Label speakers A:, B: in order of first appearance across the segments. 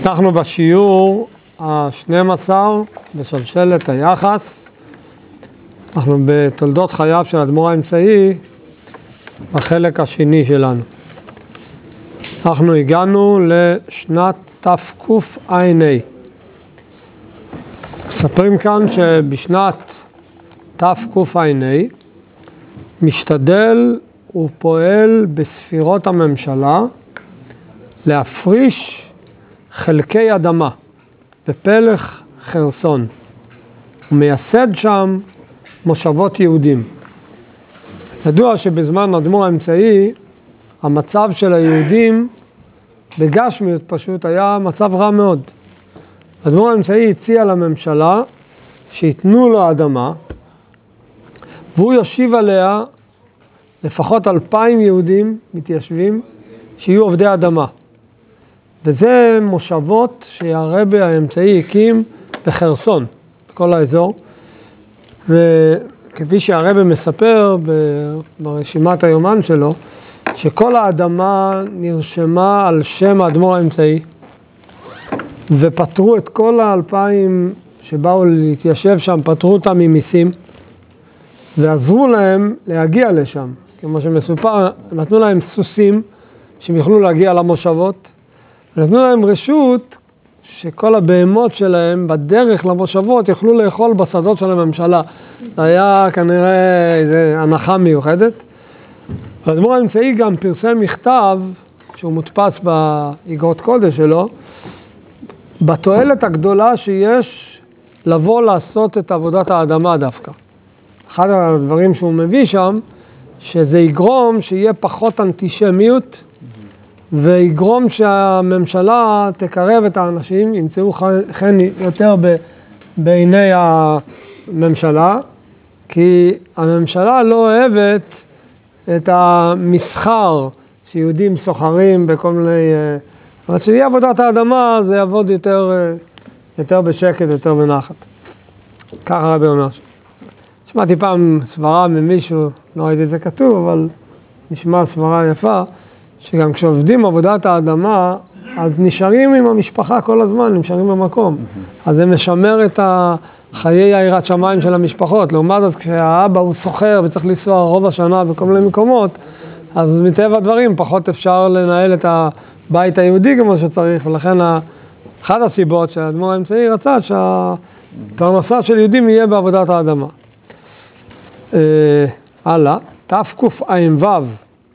A: אנחנו בשיעור ה-12 בשלשלת היחס. אנחנו בתולדות חייו של האדמו"ר האמצעי, בחלק השני שלנו. אנחנו הגענו לשנת תקע"ה. מספרים כאן שבשנת תקע"ה משתדל ופועל בספירות הממשלה להפריש חלקי אדמה בפלך חרסון, ומייסד שם מושבות יהודים. ידוע שבזמן האדמו"ר האמצעי המצב של היהודים בגשמיות פשוט היה מצב רע מאוד. האדמו"ר האמצעי הציע לממשלה שיתנו לו אדמה, והוא יושיב עליה לפחות 2,000 יהודים מתיישבים שיהיו עובדי אדמה. וזה מושבות שהרבי האמצעי הקים בחרסון, בכל האזור. וכפי שהרבי מספר ברשימת היומן שלו, שכל האדמה נרשמה על שם האדמו"ר האמצעי, ופטרו את כל 2,000 שבאו להתיישב שם, פטרו אותם ממיסים, ועזרו להם להגיע לשם. כמו שמסופר, נתנו להם סוסים שהם יוכלו להגיע למושבות, ונתנו להם רשות שכל הבהמות שלהם בדרך למושבות יוכלו לאכול בשדות של הממשלה. זה היה כנראה איזו הנחה מיוחדת. האדמו"ר האמצעי גם פרסם מכתב, שהוא מודפס באגרות קודש שלו, בתועלת הגדולה שיש לבוא לעשות את עבודת האדמה דווקא. אחד הדברים שהוא מביא שם, שזה יגרום שיהיה פחות אנטישמיות, ויגרום שהממשלה תקרב את האנשים, ימצאו חן יותר בעיני הממשלה, כי הממשלה לא אוהבת את המסחר שיהודים סוחרים בכל מיני... אבל כשיהיה עבודת האדמה זה יעבוד יותר בשקט, יותר בנחת. ככה הרבי אומר. שמעתי פעם סברה ממישהו, לא ראיתי את זה כתוב, אבל נשמע סברה יפה, שגם כשעובדים עבודת האדמה, אז נשארים עם המשפחה כל הזמן, נשארים במקום. אז זה משמר את חיי היראת שמיים של המשפחות. לעומת זאת, כשהאבא הוא סוחר וצריך לנסוע רוב השנה בכל מיני מקומות, אז מטבע הדברים פחות אפשר לנהל את הבית היהודי כמו שצריך, ולכן אחת הסיבות שהאדמו"ר האמצעי רצה שהפרנסה של יהודים יהיה בעבודת האדמה. הלאה, תקע"ו,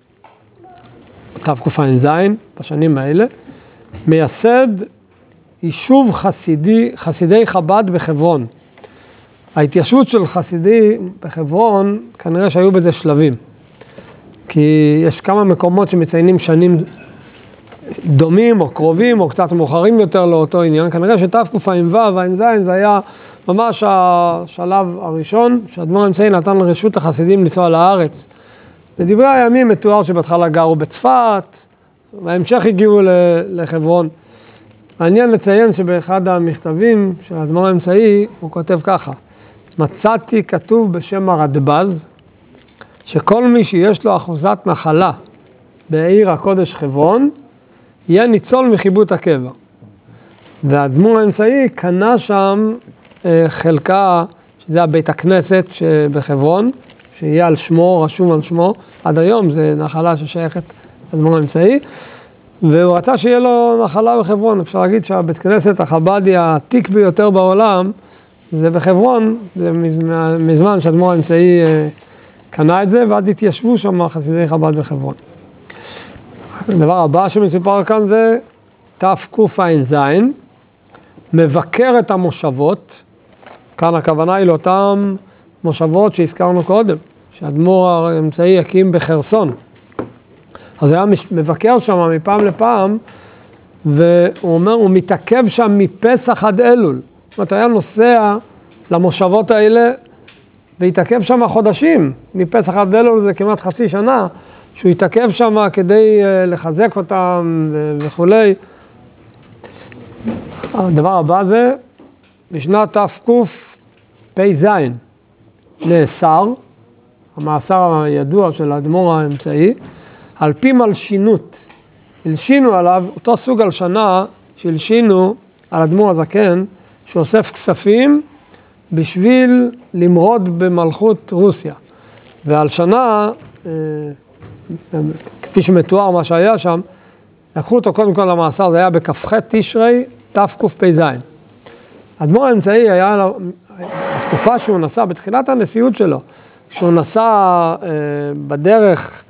A: תקע"ז, בשנים האלה, מייסד יישוב חסידי חב"ד בחברון. ההתיישבות של חסידי בחברון, כנראה שהיו בזה שלבים. כי יש כמה מקומות שמציינים שנים דומים או קרובים או קצת מאוחרים יותר לאותו עניין. כנראה שתקע"ו, ע"ז, זה היה ממש השלב הראשון, שהאדמו"ר האמצעי נתן לרשות החסידים לנסוע לארץ. בדברי הימים מתואר שבהתחלה גרו בצפת, בהמשך הגיעו לחברון. מעניין לציין שבאחד המכתבים של האדמו"ר האמצעי הוא כותב ככה: מצאתי כתוב בשם הרדב"ז, שכל מי שיש לו אחוזת נחלה בעיר הקודש חברון, יהיה ניצול מחיבוט הקבע. והאדמו"ר האמצעי קנה שם חלקה, שזה הבית הכנסת שבחברון, שיהיה על שמו, רשום על שמו, עד היום זה נחלה ששייכת לאדמו"ר האמצעי, והוא רצה שיהיה לו נחלה בחברון. אפשר להגיד שהבית כנסת החב"די העתיק ביותר בעולם, זה בחברון, זה מזמן שהאדמו"ר האמצעי קנה את זה, ואז התיישבו שם חסידי חב"ד בחברון. הדבר הבא שמסופר כאן זה תקע"ז, מבקר את המושבות. כאן הכוונה היא לאותם מושבות שהזכרנו קודם, שהאדמו"ר האמצעי יקים בחרסון. אז היה מבקר שם מפעם לפעם, והוא אומר, הוא מתעכב שם מפסח עד אלול. זאת אומרת, היה נוסע למושבות האלה, והתעכב שם חודשים. מפסח עד אלול זה כמעט חצי שנה, שהוא התעכב שם כדי לחזק אותם וכו'. הדבר הבא זה, בשנת תקפ"ז, נאסר, המאסר הידוע של האדמו"ר האמצעי, על פי מלשינות. הלשינו עליו אותו סוג הלשנה שהלשינו על אדמו"ר הזקן, שאוסף כספים בשביל למרוד במלכות רוסיה. ועל שנה, כפי שמתואר מה שהיה שם, לקחו אותו קודם כל למאסר, זה היה בכ"ח תשרי תקפ"ז. האדמו"ר האמצעי היה, התקופה שהוא נסע, בתחילת הנשיאות שלו, כשהוא נסע בדרך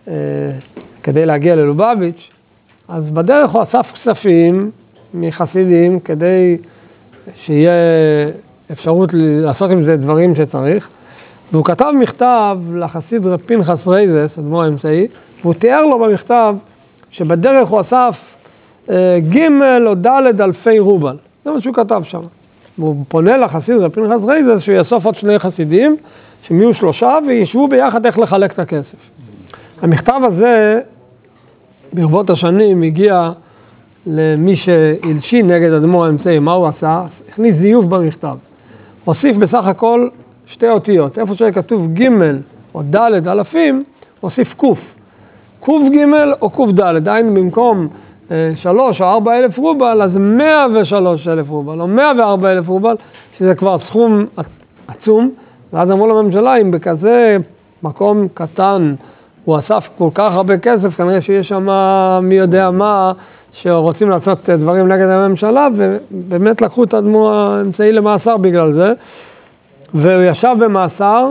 A: כדי להגיע ללובביץ', אז בדרך הוא אסף כספים מחסידים כדי שיהיה אפשרות לעשות עם זה דברים שצריך. והוא כתב מכתב לחסיד רב פנחס רייזס, אדמו"ר האמצעי, והוא תיאר לו במכתב שבדרך הוא אסף ג' או ד' אלפי רובל. זה מה שהוא כתב שם. והוא פונה לחסיד רב פנחס רייזס שהוא יאסוף עוד 2 חסידים, שהם יהיו 3 וישבו ביחד איך לחלק את הכסף. המכתב הזה, ברבות השנים, הגיע למי שהלשין נגד אדמו"ר האמצעי. מה הוא עשה? הכניס זיוף במכתב. הוסיף בסך הכל 2 אותיות. איפה שכתוב ג' או ד' אלפים, הוסיף קוף. קוף ג' או קוף ד', דהיינו במקום 3 או 4 אלף רובל, אז 103 אלף רובל, או 104 אלף רובל, שזה כבר סכום עצום. ואז אמרו לממשלה, אם בכזה מקום קטן הוא אסף כל כך הרבה כסף, כנראה שיש שם מי יודע מה, שרוצים לעשות דברים נגד הממשלה, ובאמת לקחו את האדמו"ר האמצעי למאסר בגלל זה. והוא ישב במאסר,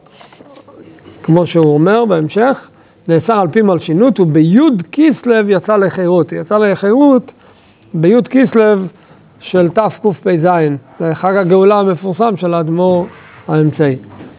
A: כמו שהוא אומר בהמשך, נאסר על פי מלשינות, וביוד כיסלב יצא לחירות. יצא לחירות ביוד כיסלב של תקפ"ז, זה חג הגאולה המפורסם של האדמו"ר האמצעי.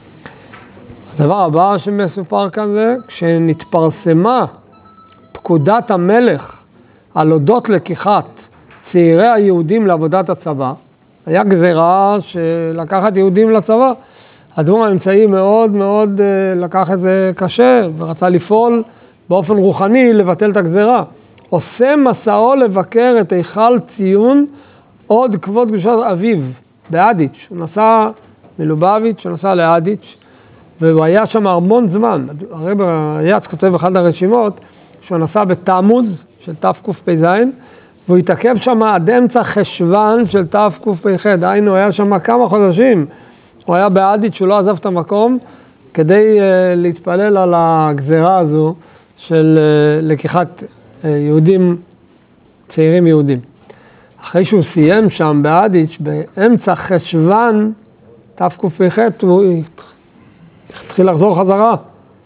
A: הדבר הבא שמסופר כאן זה, כשנתפרסמה פקודת המלך על אודות לקיחת צעירי היהודים לעבודת הצבא, היה גזירה שלקחת יהודים לצבא. האדמו"ר האמצעי מאוד מאוד לקח את זה קשה, ורצה לפעול באופן רוחני לבטל את הגזירה. עושה מסעו לבקר את היכל ציון עוד כבוד קדושת אביו, באדיץ'. הוא נסע מלובביץ', הוא נסע לאדיץ', והוא היה שם המון זמן. הרב יץ כותב באחד הרשימות, שהוא נסע בתמוז של תקפ"ז, והוא התעכב שם עד אמצע חשוון של תקפ"ח, דהיינו היה שם כמה חודשים. הוא היה באדיץ', שהוא לא עזב את המקום, כדי להתפלל על הגזירה הזו של לקיחת יהודים, צעירים יהודים. אחרי שהוא סיים שם באדיץ', באמצע חשוון תקפ"ח, הוא התחיל לחזור חזרה.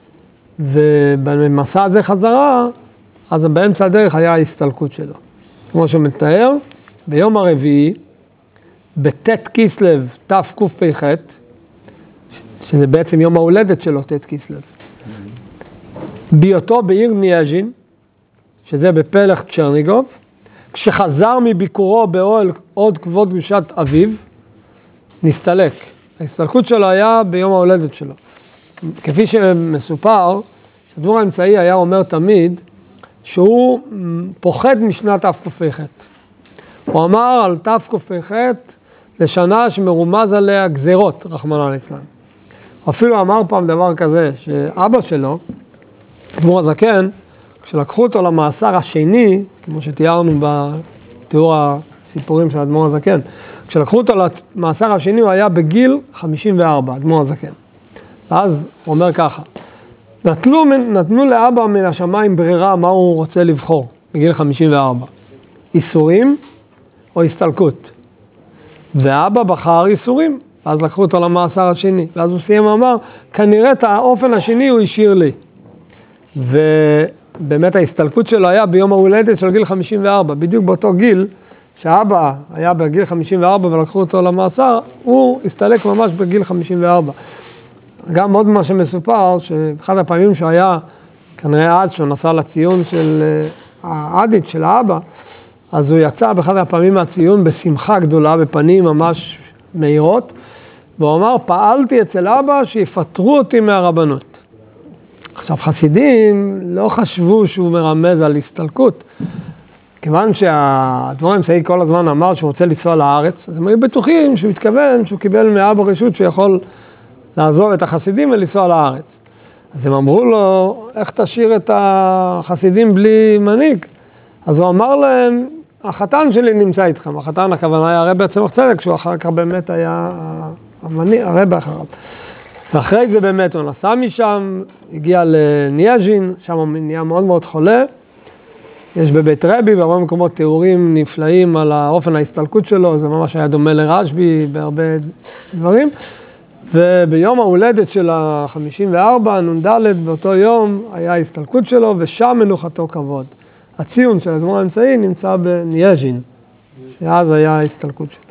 A: ובמסע הזה חזרה, אז באמצע הדרך היה ההסתלקות שלו. כמו שמתאר, ביום הרביעי, בט' כיסלב תקפ"ח, שזה בעצם יום ההולדת שלו, ט' כיסלב. בהיותו בעיר ניאז'ין, שזה בפלך צ'רניגוב, כשחזר מביקורו באוהל עוד כבוד קדושת אביו, נסתלק. ההסתלקות שלו היה ביום ההולדת שלו. כפי שמסופר, שהאדמו"ר האמצעי היה אומר תמיד, שהוא פוחד משנת תקפ"ח. הוא אמר על תקפ"ח לשנה שמרומז עליה גזירות, רחמנא ליצלן. אפילו אמר פעם דבר כזה, שאבא שלו, אדמו"ר הזקן, כשלקחו אותו למאסר השני, כמו שתיארנו בתיאור הסיפורים של אדמו"ר הזקן, כשלקחו אותו למאסר השני הוא היה בגיל 54, אדמו"ר הזקן. ואז הוא אומר ככה, נתנו לאבא מן השמיים ברירה מה הוא רוצה לבחור בגיל 54, איסורים או הסתלקות. ואבא בחר איסורים, אז לקחו אותו למאסר השני, ואז הוא סיים ואמר, כנראה את האופן השני הוא השאיר לי. ובאמת ההסתלקות שלו היה ביום ההולדת של גיל 54, בדיוק באותו גיל שאבא היה בגיל 54 ולקחו אותו למאסר, הוא הסתלק ממש בגיל 54. גם עוד מה שמסופר, שאחד הפעמים שהוא היה, כנראה אז שהוא נסע לציון של האדיץ' של האבא, אז הוא יצא באחד הפעמים מהציון בשמחה גדולה, בפנים ממש מהירות, והוא אמר, פעלתי אצל אבא שיפטרו אותי מהרבנות. עכשיו, חסידים לא חשבו שהוא מרמז על הסתלקות, כיוון שהאדמו"ר האמצעי כל הזמן אמר שהוא רוצה לנסוע לארץ, אז הם היו בטוחים שהוא התכוון שהוא קיבל מאבא רשות שיכול לעזוב את החסידים ולנסוע לארץ. אז הם אמרו לו, איך תשאיר את החסידים בלי מנהיג? אז הוא אמר להם, החתן שלי נמצא איתכם, החתן הכוונה היה הרב צמח צדק, שהוא אחר כך באמת היה הרב אחריו. ואחרי זה באמת הוא נסע משם, הגיע לניאז'ין, שם הוא נהיה מאוד מאוד חולה. יש בבית רבי, בהרבה מקומות תיאורים נפלאים על האופן ההסתלקות שלו, זה ממש היה דומה לרשב"י בהרבה דברים. וביום ההולדת של ה-54, נ"ד, באותו יום היה ההסתלקות שלו, ושם מנוחתו כבוד. הציון של הזמור האמצעי נמצא בניאז'ין, שאז היה ההסתלקות שלו.